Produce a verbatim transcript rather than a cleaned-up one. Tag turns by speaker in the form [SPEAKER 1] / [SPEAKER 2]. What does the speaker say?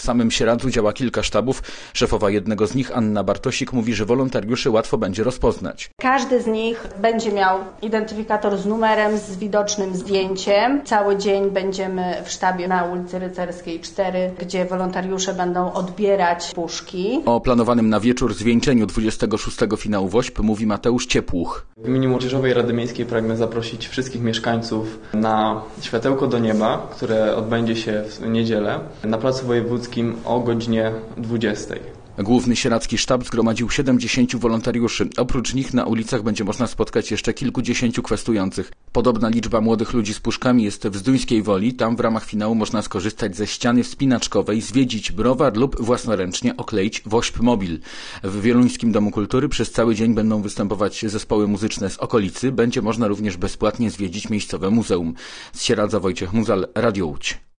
[SPEAKER 1] samym Sieradzu działa kilka sztabów. Szefowa jednego z nich, Anna Bartosik, mówi, że wolontariuszy łatwo będzie rozpoznać.
[SPEAKER 2] Każdy z nich będzie miał identyfikator z numerem, z widocznym zdjęciem. Cały dzień będziemy w sztabie na ulicy Rycerskiej cztery, gdzie wolontariusze będą odbierać puszki.
[SPEAKER 1] O planowanym na wieczór zwieńczeniu dwudziestego szóstego finału WOŚP mówi Mateusz Ciepłuch.
[SPEAKER 3] W imieniu Młodzieżowej Rady Miejskiej pragnę zaprosić wszystkich mieszkańców na Światełko do Nieba, które odbędzie się w niedzielę na Placu Wojewódzkim o godzinie dwudziestej.
[SPEAKER 1] Główny sieradzki sztab zgromadził siedemdziesięciu wolontariuszy. Oprócz nich na ulicach będzie można spotkać jeszcze kilkudziesięciu kwestujących. Podobna liczba młodych ludzi z puszkami jest w Zduńskiej Woli. Tam w ramach finału można skorzystać ze ściany wspinaczkowej, zwiedzić browar lub własnoręcznie okleić WOŚP Mobil. W Wieluńskim Domu Kultury przez cały dzień będą występować zespoły muzyczne z okolicy. Będzie można również bezpłatnie zwiedzić miejscowe muzeum. Z Sieradza Wojciech Muzal, Radio Łódź.